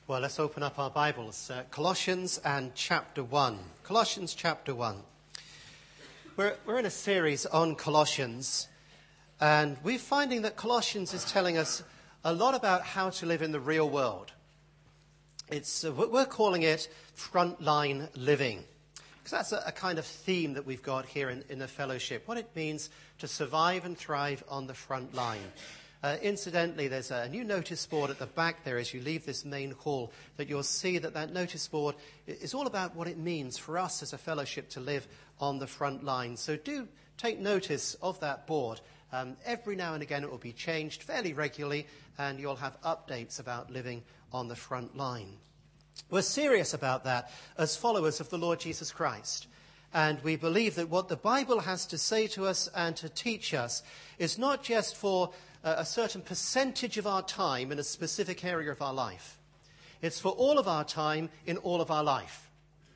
Well, let's open up our Bibles. Colossians and chapter 1. Colossians chapter 1. We're in a series on Colossians, and we're finding that Colossians is telling us a lot about how to live in the real world. We're calling it frontline living, because that's a kind of theme that we've got here in the fellowship, what it means to survive and thrive on the front line. Incidentally, there's a new notice board at the back there as you leave this main hall that you'll see that notice board is all about what it means for us as a fellowship to live on the front line. So do take notice of that board. Every now and again it will be changed fairly regularly and you'll have updates about living on the front line. We're serious about that as followers of the Lord Jesus Christ. And we believe that what the Bible has to say to us and to teach us is not just for a certain percentage of our time in a specific area of our life. It's for all of our time in all of our life.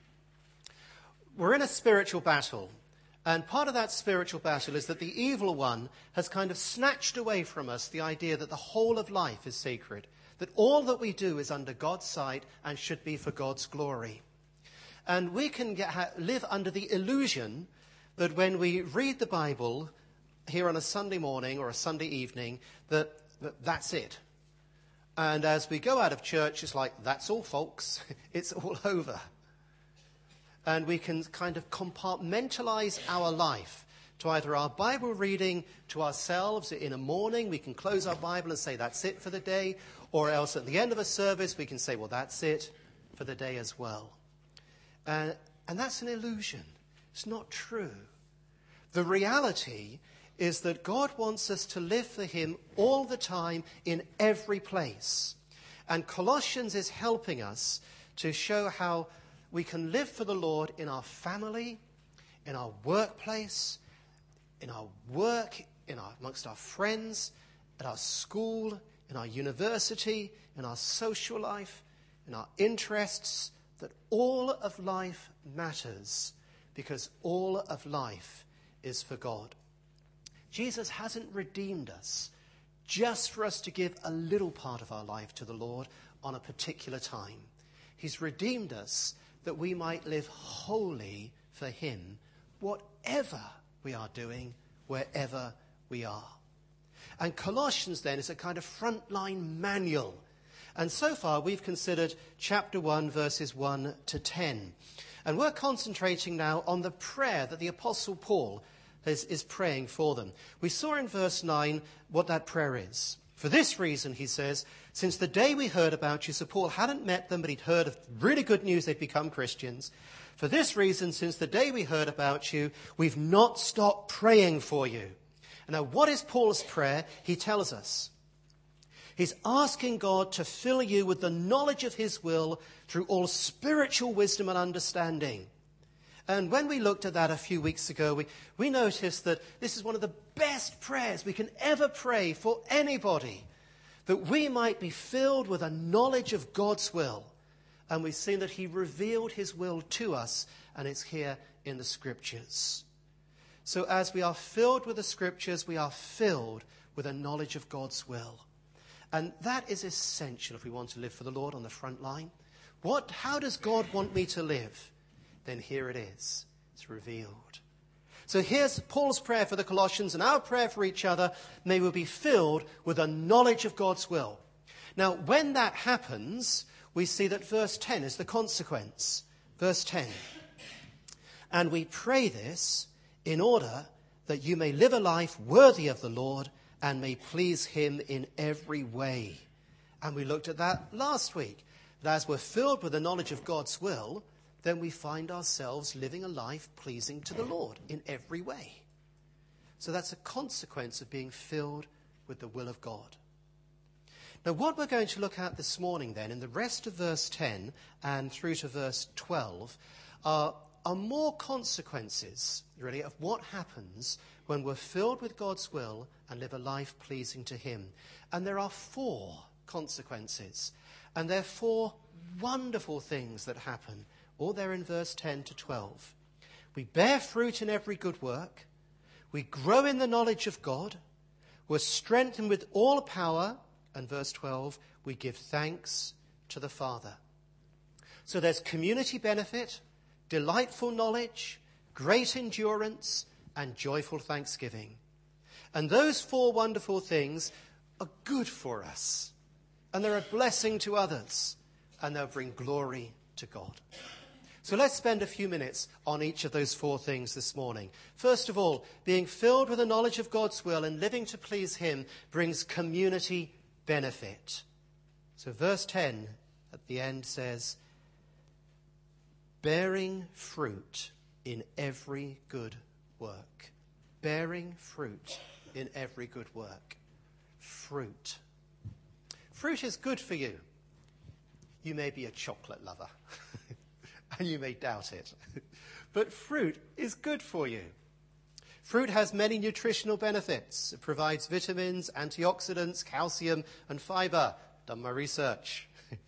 We're in a spiritual battle. And part of that spiritual battle is that the evil one has kind of snatched away from us the idea that the whole of life is sacred, that all that we do is under God's sight and should be for God's glory. And we can live under the illusion that when we read the Bible here on a Sunday morning or a Sunday evening, that's it. And as we go out of church, it's like, that's all, folks. It's all over. And we can kind of compartmentalize our life to either our Bible reading to ourselves in a morning. We can close our Bible and say, that's it for the day. Or else at the end of a service, we can say, well, that's it for the day as well. And that's an illusion. It's not true. The reality is that God wants us to live for him all the time in every place. And Colossians is helping us to show how we can live for the Lord in our family, in our workplace, in our work, amongst our friends, at our school, in our university, in our social life, in our interests, that all of life matters because all of life is for God. Jesus hasn't redeemed us just for us to give a little part of our life to the Lord on a particular time. He's redeemed us that we might live wholly for him, whatever we are doing, wherever we are. And Colossians then is a kind of frontline manual. And so far we've considered chapter 1, verses 1 to 10. And we're concentrating now on the prayer that the Apostle Paul is praying for them. We saw in verse 9 what that prayer is. For this reason, he says, since the day we heard about you, so Paul hadn't met them, but he'd heard of really good news they'd become Christians. For this reason, since the day we heard about you, we've not stopped praying for you. And now, what is Paul's prayer? He tells us. He's asking God to fill you with the knowledge of his will through all spiritual wisdom and understanding. And when we looked at that a few weeks ago, we noticed that this is one of the best prayers we can ever pray for anybody, that we might be filled with a knowledge of God's will. And we've seen that he revealed his will to us, and it's here in the Scriptures. So as we are filled with the Scriptures, we are filled with a knowledge of God's will. And that is essential if we want to live for the Lord on the front line. How does God want me to live? Then here it is. It's revealed. So here's Paul's prayer for the Colossians and our prayer for each other. May we be filled with a knowledge of God's will. Now, when that happens, we see that verse 10 is the consequence. Verse 10. And we pray this in order that you may live a life worthy of the Lord and may please him in every way. And we looked at that last week. That as we're filled with the knowledge of God's will, then we find ourselves living a life pleasing to the Lord in every way. So that's a consequence of being filled with the will of God. Now, what we're going to look at this morning then, in the rest of verse 10 and through to verse 12, are more consequences, really, of what happens when we're filled with God's will and live a life pleasing to him. And there are 4 consequences. And they're 4 wonderful things that happen. All there in verse 10 to 12. We bear fruit in every good work. We grow in the knowledge of God. We're strengthened with all power. And verse 12, we give thanks to the Father. So there's community benefit, delightful knowledge, great endurance, and joyful thanksgiving. And those four wonderful things are good for us. And they're a blessing to others. And they'll bring glory to God. So let's spend a few minutes on each of those four things this morning. First of all, being filled with the knowledge of God's will and living to please him brings community benefit. So verse 10 at the end says, bearing fruit in every good work. Bearing fruit in every good work. Fruit. Fruit is good for you. You may be a chocolate lover, and you may doubt it. But fruit is good for you. Fruit has many nutritional benefits. It provides vitamins, antioxidants, calcium, and fibre. Done my research.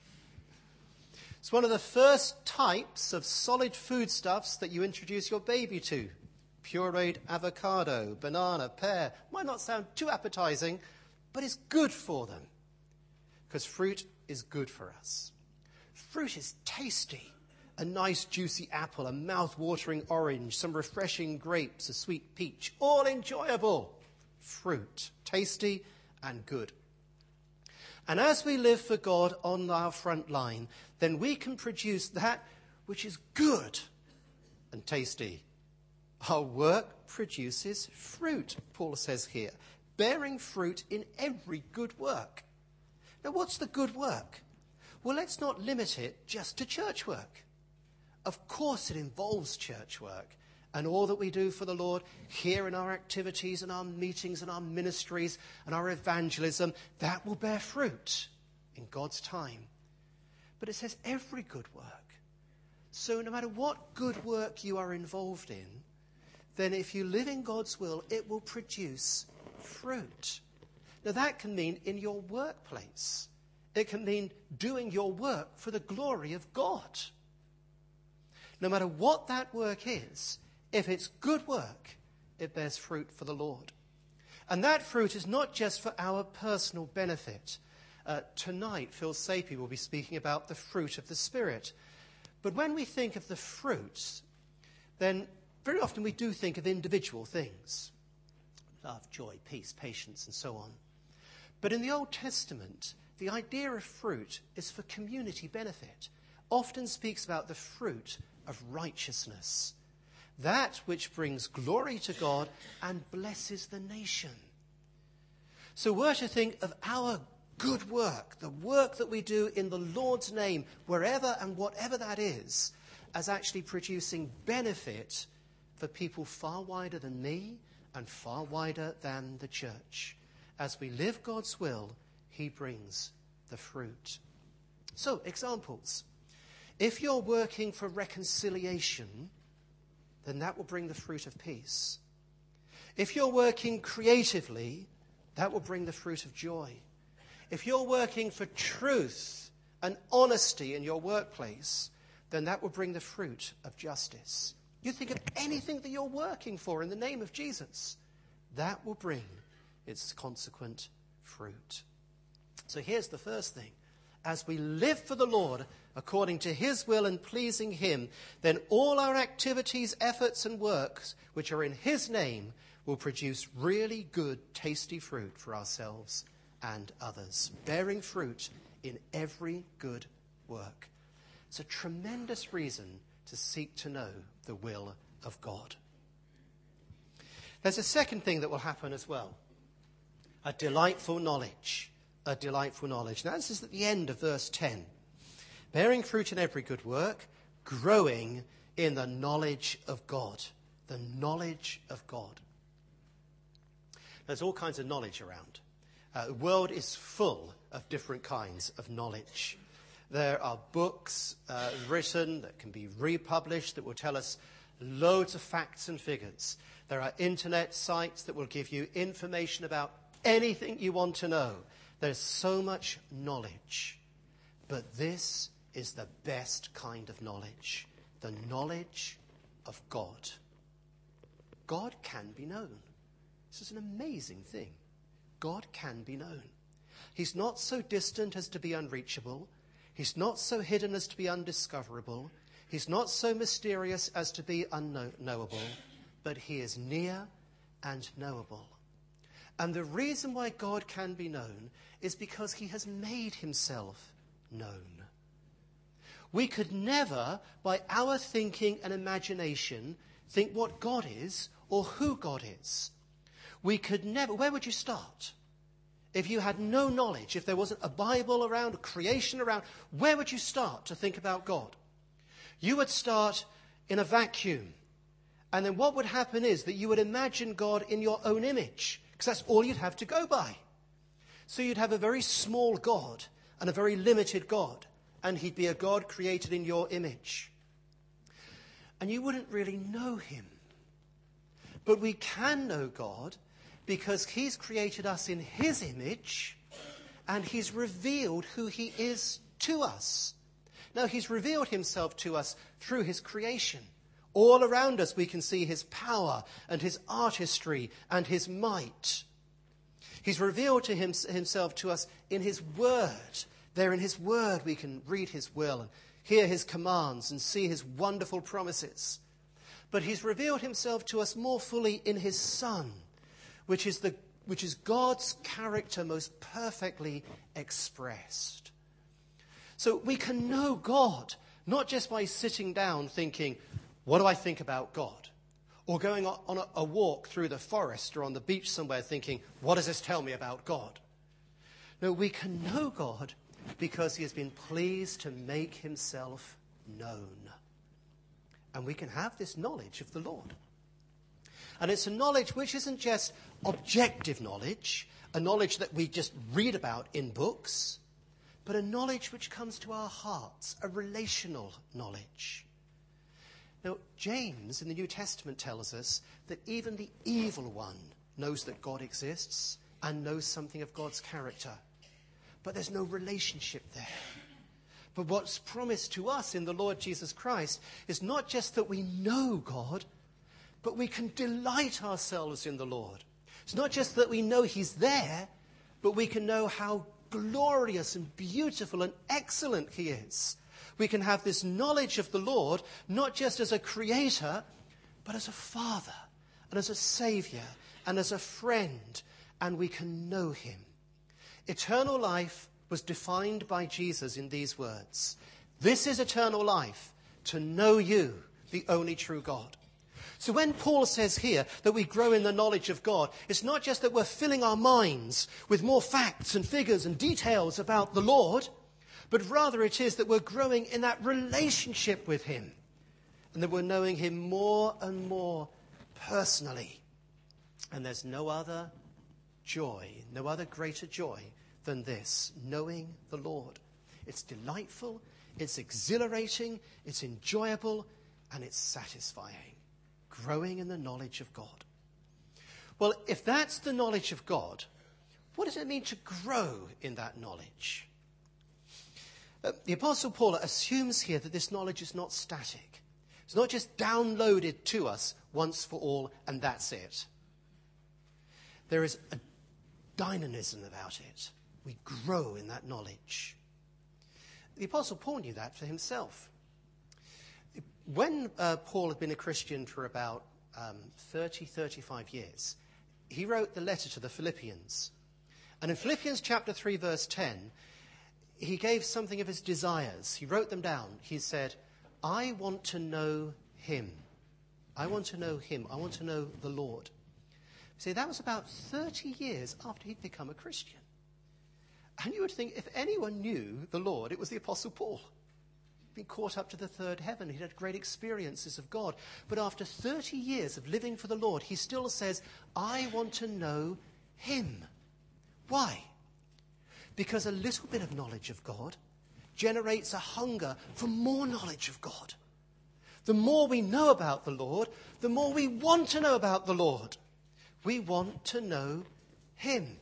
It's one of the first types of solid foodstuffs that you introduce your baby to. Pureed avocado, banana, pear. Might not sound too appetizing, but it's good for them. Because fruit is good for us. Fruit is tasty. A nice juicy apple, a mouth-watering orange, some refreshing grapes, a sweet peach. All enjoyable. Fruit. Tasty and good. And as we live for God on our front line, then we can produce that which is good and tasty. Our work produces fruit, Paul says here, bearing fruit in every good work. Now, what's the good work? Well, let's not limit it just to church work. Of course it involves church work and all that we do for the Lord here in our activities and our meetings and our ministries and our evangelism. That will bear fruit in God's time. But it says every good work. So no matter what good work you are involved in, then if you live in God's will, it will produce fruit. Now that can mean in your workplace. It can mean doing your work for the glory of God. No matter what that work is, if it's good work, it bears fruit for the Lord. And that fruit is not just for our personal benefit. Tonight, Phil Sapie will be speaking about the fruit of the Spirit. But when we think of the fruits, then very often we do think of individual things. Love, joy, peace, patience, and so on. But in the Old Testament, the idea of fruit is for community benefit. Often speaks about the fruit of righteousness. That which brings glory to God and blesses the nation. So we're to think of our good work, the work that we do in the Lord's name, wherever and whatever that is, as actually producing benefit for people far wider than me and far wider than the church. As we live God's will, he brings the fruit. So, examples. If you're working for reconciliation, then that will bring the fruit of peace. If you're working creatively, that will bring the fruit of joy. If you're working for truth and honesty in your workplace, then that will bring the fruit of justice. You think of anything that you're working for in the name of Jesus, that will bring its consequent fruit. So here's the first thing. As we live for the Lord according to his will and pleasing him, then all our activities, efforts and works which are in his name will produce really good, tasty fruit for ourselves and others, bearing fruit in every good work. It's a tremendous reason to seek to know the will of God. There's a second thing that will happen as well. A delightful knowledge. A delightful knowledge. Now this is at the end of verse 10. Bearing fruit in every good work, growing in the knowledge of God. The knowledge of God. There's all kinds of knowledge around. The world is full of different kinds of knowledge. There are books written that can be republished that will tell us loads of facts and figures. There are internet sites that will give you information about anything you want to know. There's so much knowledge. But this is the best kind of knowledge. The knowledge of God. God can be known. This is an amazing thing. God can be known. He's not so distant as to be unreachable. He's not so hidden as to be undiscoverable. He's not so mysterious as to be unknowable, but he is near and knowable. And the reason why God can be known is because he has made himself known. We could never, by our thinking and imagination, think what God is or who God is. We could never. Where would you start? If you had no knowledge, if there wasn't a Bible around, a creation around, where would you start to think about God? You would start in a vacuum. And then what would happen is that you would imagine God in your own image, because that's all you'd have to go by. So you'd have a very small God and a very limited God, and he'd be a God created in your image. And you wouldn't really know him. But we can know God because he's created us in his image, and he's revealed who he is to us. Now, he's revealed himself to us through his creation. All around us we can see his power and his artistry and his might. He's revealed to himself to us in his word. There in his word we can read his will and hear his commands and see his wonderful promises. But he's revealed himself to us more fully in his Son, which is God's character most perfectly expressed. So we can know God, not just by sitting down thinking, what do I think about God? Or going on a walk through the forest or on the beach somewhere thinking, what does this tell me about God? No, we can know God because he has been pleased to make himself known. And we can have this knowledge of the Lord. And it's a knowledge which isn't just objective knowledge, a knowledge that we just read about in books, but a knowledge which comes to our hearts, a relational knowledge. Now, James in the New Testament tells us that even the evil one knows that God exists and knows something of God's character. But there's no relationship there. But what's promised to us in the Lord Jesus Christ is not just that we know God, but we can delight ourselves in the Lord. It's not just that we know he's there, but we can know how glorious and beautiful and excellent he is. We can have this knowledge of the Lord, not just as a creator, but as a father, and as a savior, and as a friend, and we can know him. Eternal life was defined by Jesus in these words. This is eternal life, to know you, the only true God. So when Paul says here that we grow in the knowledge of God, it's not just that we're filling our minds with more facts and figures and details about the Lord, but rather it is that we're growing in that relationship with him, and that we're knowing him more and more personally. And there's no other joy, no other greater joy than this, knowing the Lord. It's delightful, it's exhilarating, it's enjoyable, and it's satisfying. Growing in the knowledge of God. Well, if that's the knowledge of God, what does it mean to grow in that knowledge? The Apostle Paul assumes here that this knowledge is not static. It's not just downloaded to us once for all and that's it. There is a dynamism about it. We grow in that knowledge. The Apostle Paul knew that for himself. When Paul had been a Christian for about 35 years, he wrote the letter to the Philippians. And in Philippians chapter 3, verse 10, he gave something of his desires. He wrote them down. He said, I want to know him. I want to know him. I want to know the Lord. See, that was about 30 years after he'd become a Christian. And you would think if anyone knew the Lord, it was the Apostle Paul. He'd been caught up to the third heaven. He'd had great experiences of God. But after 30 years of living for the Lord, he still says, I want to know him. Why? Because a little bit of knowledge of God generates a hunger for more knowledge of God. The more we know about the Lord, the more we want to know about the Lord. We want to know him.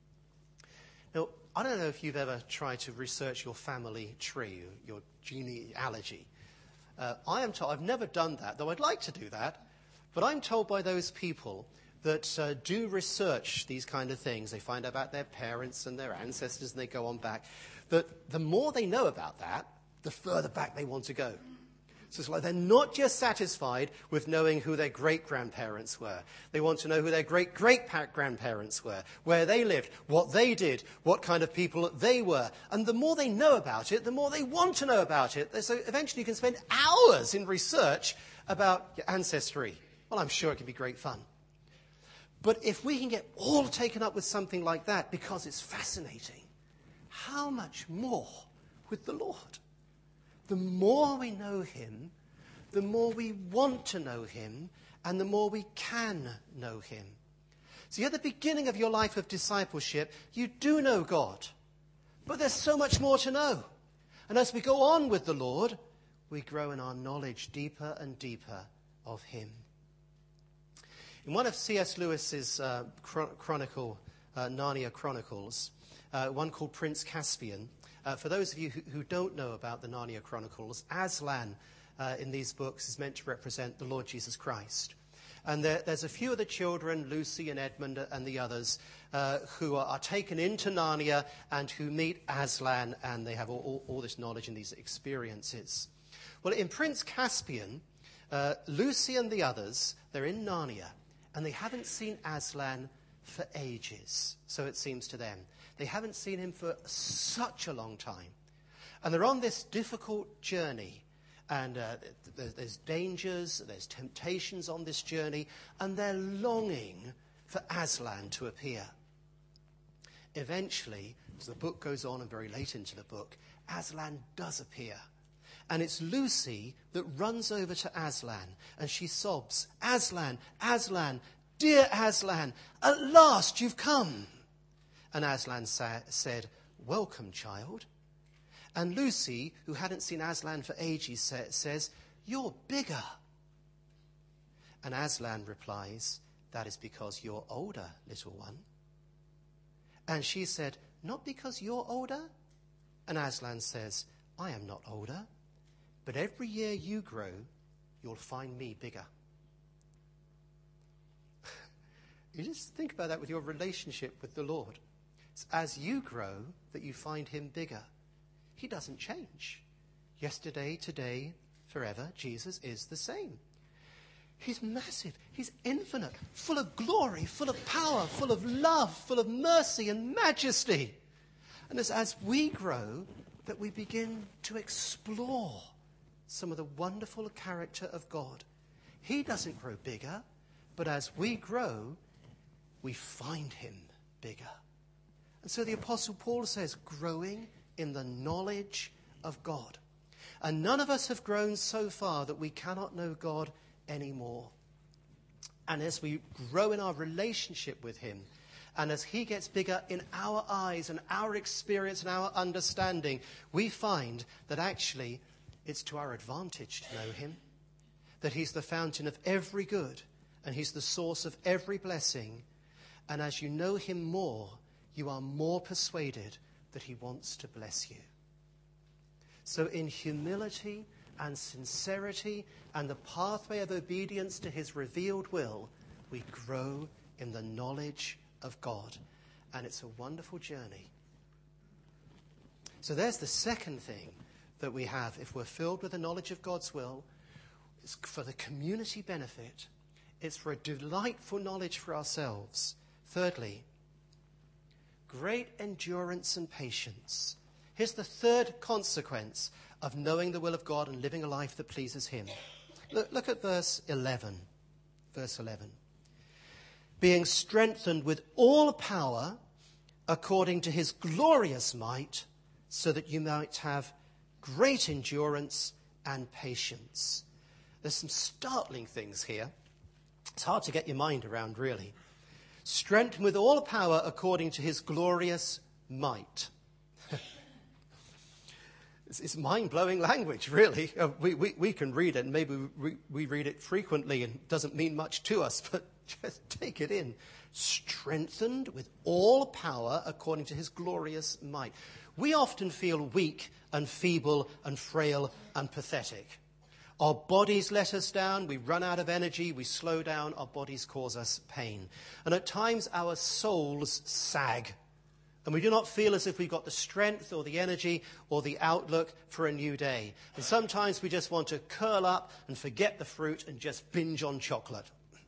Now, I don't know if you've ever tried to research your family tree, your genealogy. I am told, I've never done that, though I'd like to do that, but I'm told by those people that do research these kind of things, they find out about their parents and their ancestors and they go on back, that the more they know about that, the further back they want to go. So it's like they're not just satisfied with knowing who their great-grandparents were. They want to know who their great-great-grandparents were, where they lived, what they did, what kind of people they were. And the more they know about it, the more they want to know about it. So eventually you can spend hours in research about your ancestry. Well, I'm sure it can be great fun. But if we can get all taken up with something like that because it's fascinating, how much more with the Lord? The more we know him, the more we want to know him, and the more we can know him. See, at the beginning of your life of discipleship, you do know God, but there's so much more to know. And as we go on with the Lord, we grow in our knowledge deeper and deeper of him. In one of C.S. Lewis's Narnia Chronicles, one called Prince Caspian, for those of you who don't know about the Narnia Chronicles, Aslan in these books is meant to represent the Lord Jesus Christ. And there's a few of the children, Lucy and Edmund and the others, who are taken into Narnia and who meet Aslan, and they have all this knowledge and these experiences. Well, in Prince Caspian, Lucy and the others, they're in Narnia, and they haven't seen Aslan for ages, so it seems to them. They haven't seen him for such a long time. And they're on this difficult journey. And there's dangers, there's temptations on this journey. And they're longing for Aslan to appear. Eventually, as the book goes on and very late into the book, Aslan does appear. And it's Lucy that runs over to Aslan. And she sobs, "Aslan, Aslan, dear Aslan, at last you've come." And Aslan said, "Welcome, child." And Lucy, who hadn't seen Aslan for ages, says, "You're bigger." And Aslan replies, "That is because you're older, little one." And she said, "Not because you're older?" And Aslan says, "I am not older, but every year you grow, you'll find me bigger." You just think about that with your relationship with the Lord. It's as you grow that you find him bigger. He doesn't change. Yesterday, today, forever, Jesus is the same. He's massive. He's infinite, full of glory, full of power, full of love, full of mercy and majesty. And it's as we grow that we begin to explore some of the wonderful character of God. He doesn't grow bigger, but as we grow, we find him bigger. And so the Apostle Paul says, growing in the knowledge of God. And none of us have grown so far that we cannot know God anymore. And as we grow in our relationship with him, and as he gets bigger in our eyes and our experience and our understanding, we find that actually it's to our advantage to know him, that he's the fountain of every good, and he's the source of every blessing. And as you know him more, you are more persuaded that he wants to bless you. So in humility and sincerity and the pathway of obedience to his revealed will, we grow in the knowledge of God. And it's a wonderful journey. So there's the second thing that we have. If we're filled with the knowledge of God's will, it's for the community benefit. It's for a delightful knowledge for ourselves. Thirdly, great endurance and patience. Here's the third consequence of knowing the will of God and living a life that pleases him. Look at verse 11. Verse 11. Being strengthened with all power according to his glorious might, so that you might have great endurance and patience. There's some startling things here. It's hard to get your mind around, really. Strengthened with all power according to his glorious might. It's mind-blowing language, really. We can read it, and maybe we read it frequently and it doesn't mean much to us, but just take it in. Strengthened with all power according to his glorious might. We often feel weak and feeble and frail and pathetic. Our bodies let us down. We run out of energy. We slow down. Our bodies cause us pain. And at times our souls sag. And we do not feel as if we've got the strength or the energy or the outlook for a new day. And sometimes we just want to curl up and forget the fruit and just binge on chocolate.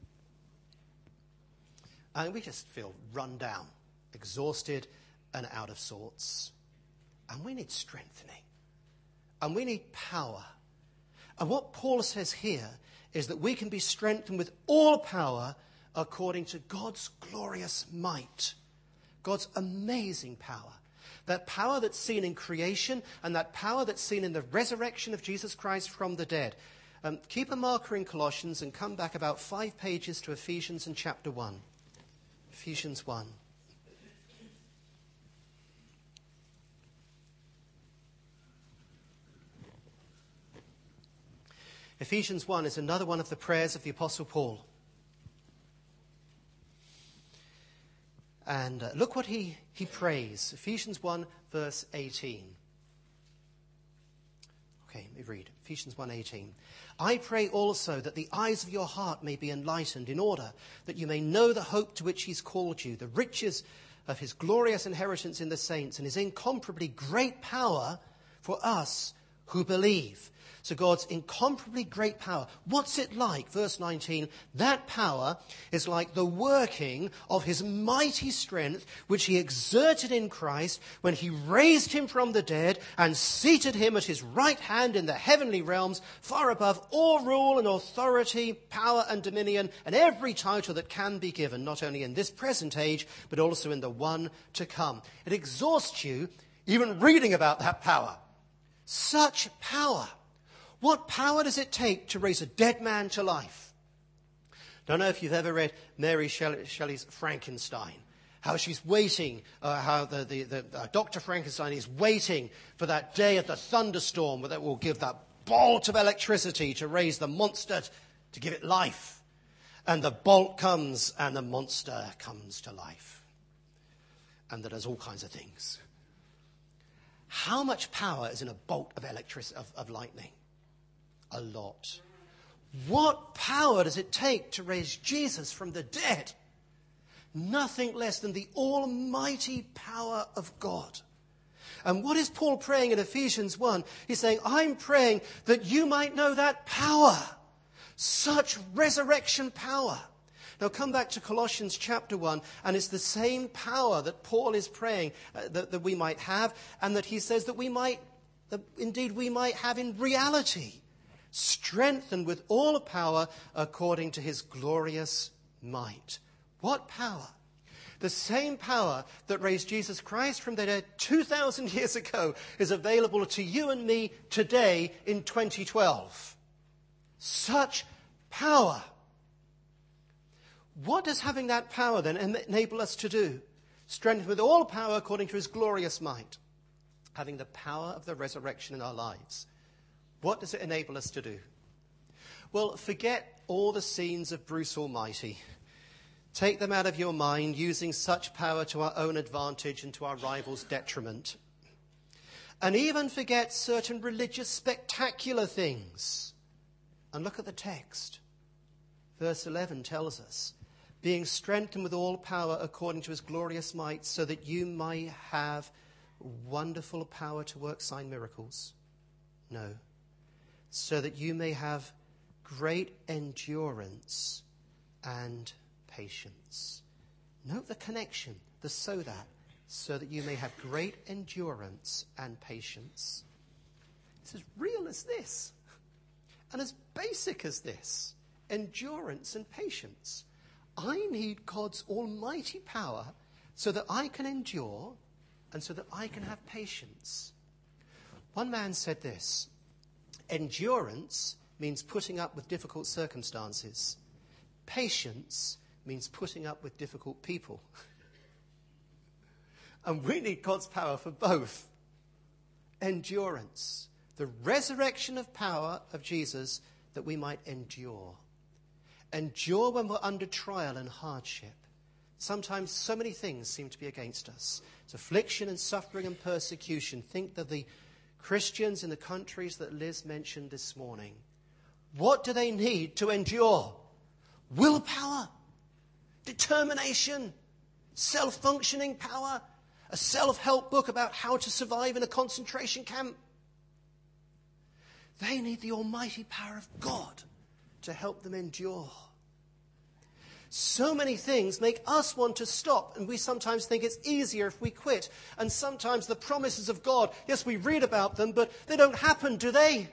And we just feel run down, exhausted and out of sorts. And we need strengthening. And we need power. And what Paul says here is that we can be strengthened with all power according to God's glorious might. God's amazing power. That power that's seen in creation and that power that's seen in the resurrection of Jesus Christ from the dead. Keep a marker in Colossians and come back about 5 pages to Ephesians and chapter 1. Ephesians 1. Ephesians 1 is another one of the prayers of the Apostle Paul. And look what he prays. Ephesians 1, verse 18. Okay, let me read. Ephesians 1:18. I pray also that the eyes of your heart may be enlightened, in order that you may know the hope to which he's called you, the riches of his glorious inheritance in the saints, and his incomparably great power for us who believe. So God's incomparably great power. What's it like? Verse 19, that power is like the working of his mighty strength, which he exerted in Christ when he raised him from the dead and seated him at his right hand in the heavenly realms, far above all rule and authority, power and dominion, and every title that can be given, not only in this present age, but also in the one to come. It exhausts you even reading about that power. Such power. What power does it take to raise a dead man to life? Don't know if you've ever read Mary Shelley's Frankenstein. How she's waiting, how the Dr. Frankenstein is waiting for that day of the thunderstorm that will give that bolt of electricity to raise the monster, to give it life. And the bolt comes and the monster comes to life. And that does all kinds of things. How much power is in a bolt of electricity, of lightning? A lot. What power does it take to raise Jesus from the dead? Nothing less than the almighty power of God. And what is Paul praying in Ephesians 1? He's saying, I'm praying that you might know that power. Such resurrection power. Now come back to Colossians chapter 1, and it's the same power that Paul is praying that we might have, and that he says that we might have in reality. Strengthened with all power according to his glorious might. What power? The same power that raised Jesus Christ from the dead 2,000 years ago is available to you and me today in 2012. Such power. What does having that power then enable us to do? Strengthened with all power according to his glorious might. Having the power of the resurrection in our lives. What does it enable us to do? Well, forget all the scenes of Bruce Almighty. Take them out of your mind, using such power to our own advantage and to our rivals' detriment. And even forget certain religious spectacular things. And look at the text. Verse 11 tells us, being strengthened with all power according to his glorious might, so that you might have wonderful power to work sign miracles. No. So that you may have great endurance and patience. Note the connection, the so that you may have great endurance and patience. It's as real as this, and as basic as this, endurance and patience. I need God's almighty power so that I can endure and so that I can have patience. One man said this, endurance means putting up with difficult circumstances. Patience means putting up with difficult people. And we need God's power for both. Endurance. The resurrection of power of Jesus that we might endure. Endure when we're under trial and hardship. Sometimes so many things seem to be against us. It's affliction and suffering and persecution. Think of the Christians in the countries that Liz mentioned this morning. What do they need to endure? Willpower, determination, self-functioning power, a self-help book about how to survive in a concentration camp. They need the almighty power of God to help them endure. So many things make us want to stop, and we sometimes think it's easier if we quit. And sometimes the promises of God, yes, we read about them, but they don't happen, do they?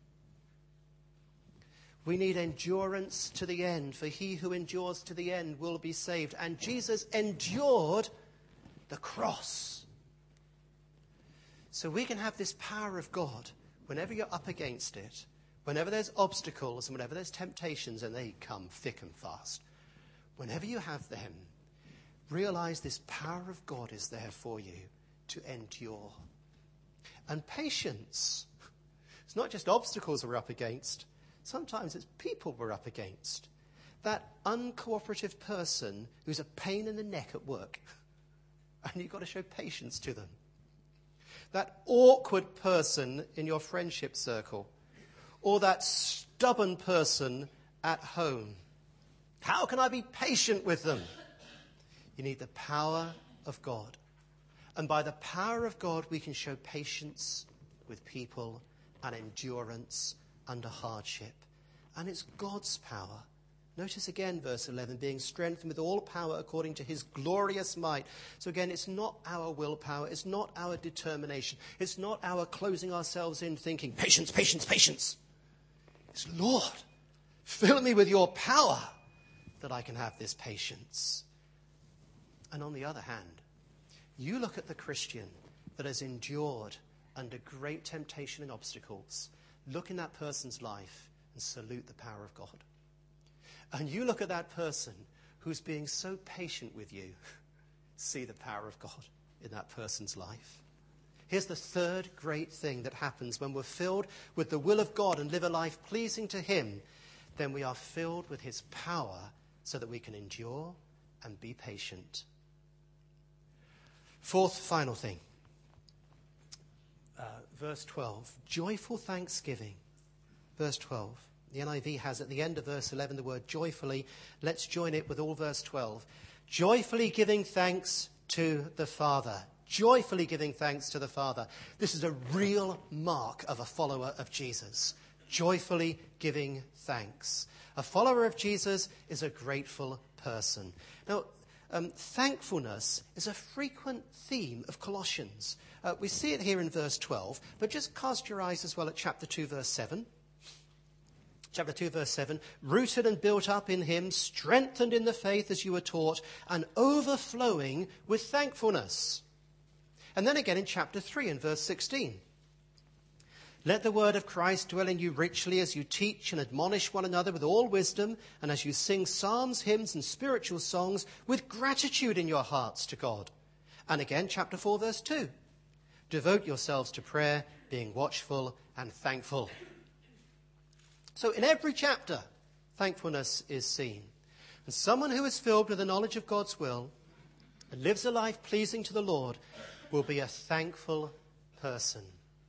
We need endurance to the end, for he who endures to the end will be saved. And Jesus endured the cross. So we can have this power of God whenever you're up against it, whenever there's obstacles and whenever there's temptations, and they come thick and fast. Whenever you have them, realize this power of God is there for you to endure. And patience. It's not just obstacles we're up against. Sometimes it's people we're up against. That uncooperative person who's a pain in the neck at work. And you've got to show patience to them. That awkward person in your friendship circle. Or that stubborn person at home. How can I be patient with them? You need the power of God. And by the power of God, we can show patience with people and endurance under hardship. And it's God's power. Notice again verse 11, being strengthened with all power according to his glorious might. So again, it's not our willpower. It's not our determination. It's not our closing ourselves in thinking, patience, patience, patience. It's, Lord, fill me with your power that I can have this patience. And on the other hand, you look at the Christian that has endured under great temptation and obstacles. Look in that person's life and salute the power of God. And you look at that person who's being so patient with you. See the power of God in that person's life. Here's the third great thing that happens when we're filled with the will of God and live a life pleasing to him. Then we are filled with his power so that we can endure and be patient. Fourth, final thing. Verse 12. Joyful thanksgiving. Verse 12. The NIV has at the end of verse 11 the word joyfully. Let's join it with all verse 12. Joyfully giving thanks to the Father. Joyfully giving thanks to the Father. This is a real mark of a follower of Jesus. Joyfully giving thanks. A follower of Jesus is a grateful person. Now, thankfulness is a frequent theme of Colossians. We see it here in verse 12, but just cast your eyes as well at chapter 2, verse 7. Chapter 2, verse 7, rooted and built up in him, strengthened in the faith as you were taught, and overflowing with thankfulness. And then again in chapter 3 and verse 16. Let the word of Christ dwell in you richly as you teach and admonish one another with all wisdom, and as you sing psalms, hymns, and spiritual songs with gratitude in your hearts to God. And again, chapter 4, verse 2. Devote yourselves to prayer, being watchful and thankful. So in every chapter, thankfulness is seen. And someone who is filled with the knowledge of God's will and lives a life pleasing to the Lord will be a thankful person.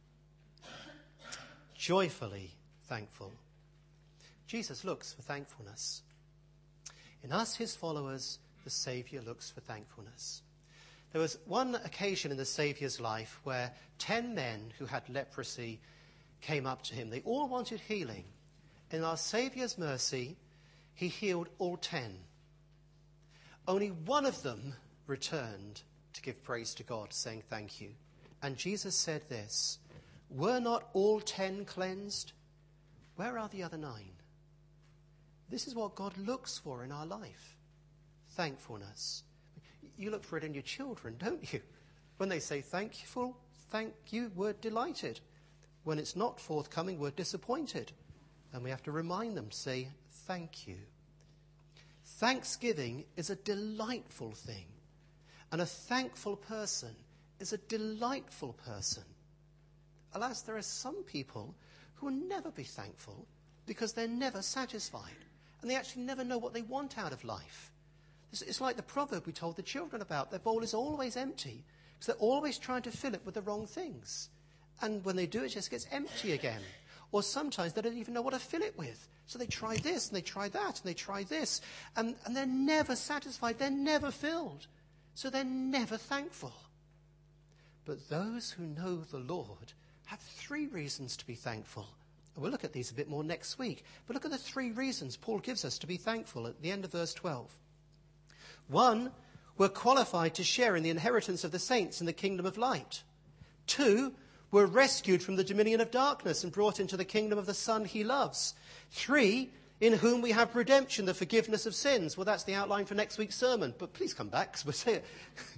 Joyfully thankful. Jesus looks for thankfulness. In us, his followers, the Saviour looks for thankfulness. There was one occasion in the Saviour's life where 10 men who had leprosy came up to him. They all wanted healing. In our Saviour's mercy, he healed all 10. Only one of them returned to give praise to God, saying thank you. And Jesus said this, were not all 10 cleansed? Where are the other 9? This is what God looks for in our life. Thankfulness. You look for it in your children, don't you? When they say thank you, we're delighted. When it's not forthcoming, we're disappointed. And we have to remind them, say thank you. Thanksgiving is a delightful thing. And a thankful person is a delightful person. Alas, there are some people who will never be thankful because they're never satisfied. And they actually never know what they want out of life. It's like the proverb we told the children about. Their bowl is always empty because they're always trying to fill it with the wrong things. And when they do, it just gets empty again. Or sometimes they don't even know what to fill it with. So they try this, and they try that, and they try this. And they're never satisfied. They're never filled. So they're never thankful. But those who know the Lord have 3 reasons to be thankful. And we'll look at these a bit more next week. But look at the 3 reasons Paul gives us to be thankful at the end of verse 12. 1, we're qualified to share in the inheritance of the saints in the kingdom of light. 2, we're rescued from the dominion of darkness and brought into the kingdom of the Son he loves. 3, in whom we have redemption, the forgiveness of sins. Well, that's the outline for next week's sermon. But please come back, because we'll say it.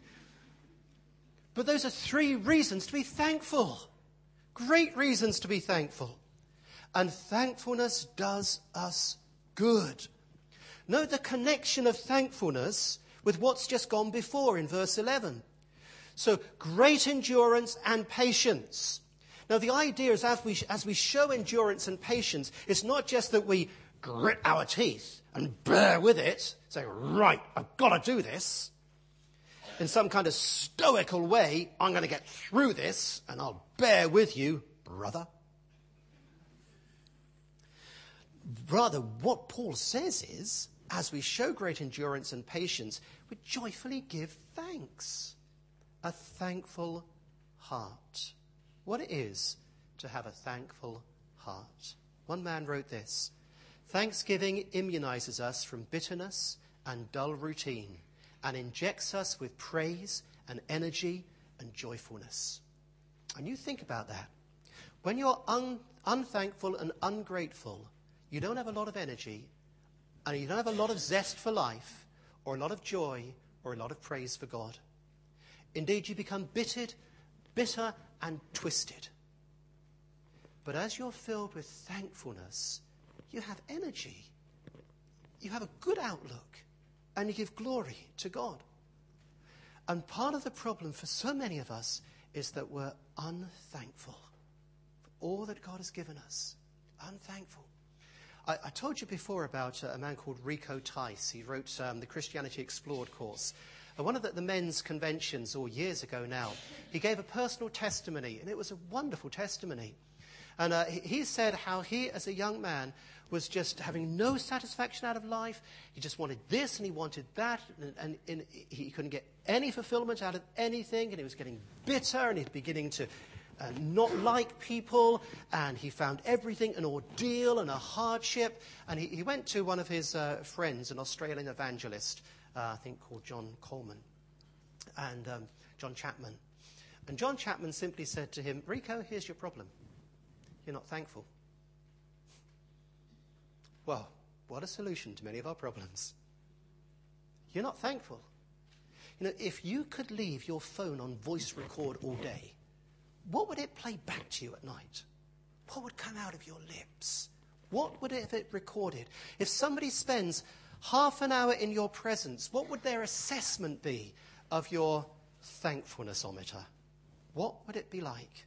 But those are 3 reasons to be thankful. Great reasons to be thankful. And thankfulness does us good. Note the connection of thankfulness with what's just gone before in verse 11. So, great endurance and patience. Now, the idea is as we show endurance and patience, it's not just that we grit our teeth and bear with it, say, right, I've got to do this. In some kind of stoical way, I'm going to get through this and I'll bear with you, brother. Rather, what Paul says is, as we show great endurance and patience, we joyfully give thanks. A thankful heart. What it is to have a thankful heart. One man wrote this: thanksgiving immunizes us from bitterness and dull routine and injects us with praise and energy and joyfulness. And you think about that. When you're unthankful and ungrateful, you don't have a lot of energy and you don't have a lot of zest for life or a lot of joy or a lot of praise for God. Indeed, you become bitter and twisted. But as you're filled with thankfulness, you have energy. You have a good outlook. And you give glory to God. And part of the problem for so many of us is that we're unthankful for all that God has given us. Unthankful. I told you before about a man called Rico Tice. He wrote the Christianity Explored course. At one of the men's conventions, or years ago now, he gave a personal testimony, and it was a wonderful testimony. And he said how he, as a young man, was just having no satisfaction out of life. He just wanted this and he wanted that, and he couldn't get any fulfillment out of anything, and he was getting bitter, and he was beginning to not like people, and he found everything an ordeal and a hardship. And he went to one of his friends, an Australian evangelist, I think called John Coleman, and John Chapman. And John Chapman simply said to him, Rico, here's your problem. You're not thankful. Well, what a solution to many of our problems. You're not thankful. You know, if you could leave your phone on voice record all day, what would it play back to you at night? What would come out of your lips? What would it have recorded? If somebody spends half an hour in your presence, what would their assessment be of your thankfulnessometer? What would it be like?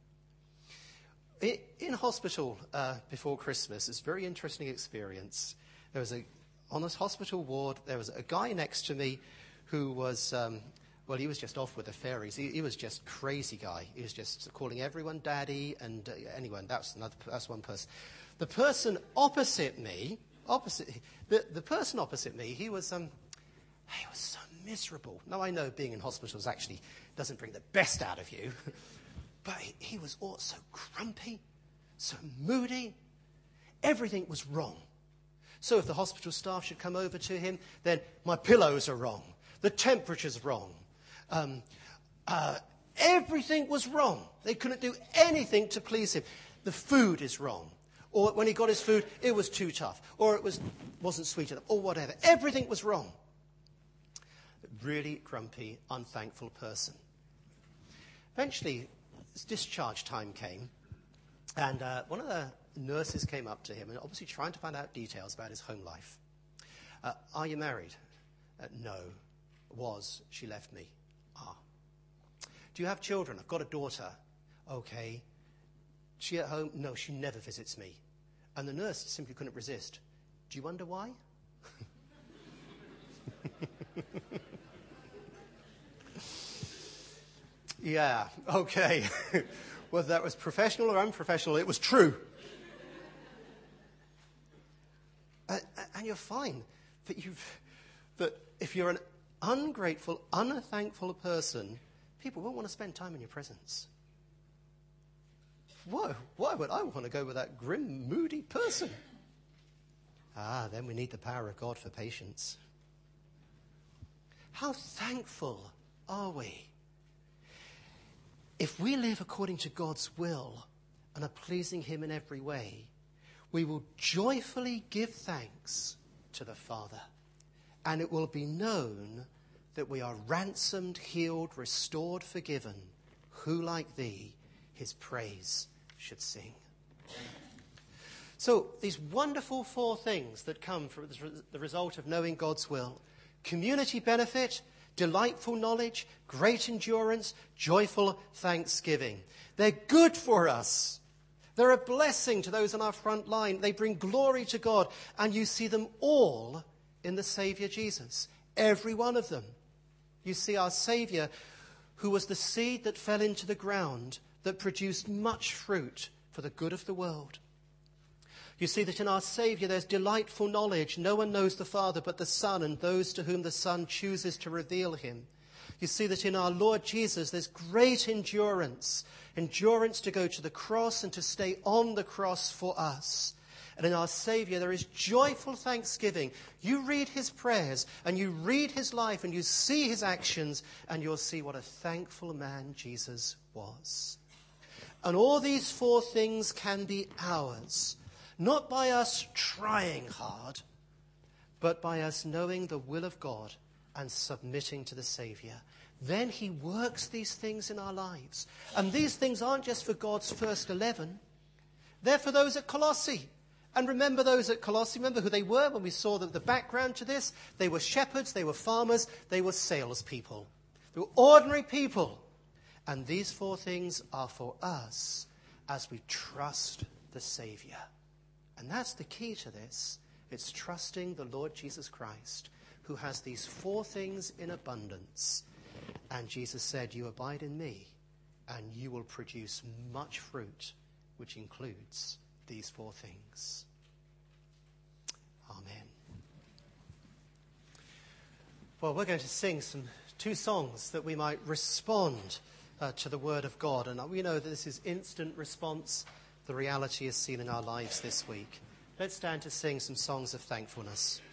In hospital before Christmas, it's a very interesting experience. There was on this hospital ward, there was a guy next to me who was, he was just off with the fairies. He was just crazy guy. He was just calling everyone daddy, and anyone. That's one person. The person opposite me, the person opposite me, he was so miserable. Now I know being in hospitals actually doesn't bring the best out of you. But he was all so grumpy, so moody. Everything was wrong. So if the hospital staff should come over to him, then my pillows are wrong. The temperature's wrong. Everything was wrong. They couldn't do anything to please him. The food is wrong. Or when he got his food, it was too tough. Or it wasn't sweet enough. Or whatever. Everything was wrong. Really grumpy, unthankful person. Eventually, discharge time came, and one of the nurses came up to him and obviously trying to find out details about his home life. Are you married? No. She left me. Do you have children? I've got a daughter. Okay. She at home? No, she never visits me. And the nurse simply couldn't resist. Do you wonder why? Yeah, okay. Whether that was professional or unprofessional, it was true. you're fine. But if you're an ungrateful, unthankful person, people won't want to spend time in your presence. Why would I want to go with that grim, moody person? Then we need the power of God for patience. How thankful are we? If we live according to God's will and are pleasing him in every way, we will joyfully give thanks to the Father, and it will be known that we are ransomed, healed, restored, forgiven, who like thee his praise should sing. So these wonderful 4 things that come from the result of knowing God's will: community benefit, delightful knowledge, great endurance, joyful thanksgiving. They're good for us. They're a blessing to those on our front line. They bring glory to God. And you see them all in the Saviour Jesus. Every one of them. You see our Saviour, who was the seed that fell into the ground, that produced much fruit for the good of the world. You see that in our Saviour there's delightful knowledge. No one knows the Father but the Son, and those to whom the Son chooses to reveal him. You see that in our Lord Jesus there's great endurance to go to the cross and to stay on the cross for us. And in our Saviour there is joyful thanksgiving. You read his prayers and you read his life and you see his actions, and you'll see what a thankful man Jesus was. And all these 4 things can be ours, not by us trying hard, but by us knowing the will of God and submitting to the Saviour. Then he works these things in our lives. And these things aren't just for God's first 11. They're for those at Colossae. And remember those at Colossae, remember who they were when we saw the background to this? They were shepherds, they were farmers, they were salespeople. They were ordinary people. And these 4 things are for us as we trust the Saviour. And that's the key to this. It's trusting the Lord Jesus Christ, who has these 4 things in abundance. And Jesus said, you abide in me, and you will produce much fruit, which includes these 4 things. Amen. Well, we're going to sing 2 songs that we might respond to the Word of God. And we know that this is instant response. The reality is seen in our lives this week. Let's stand to sing some songs of thankfulness.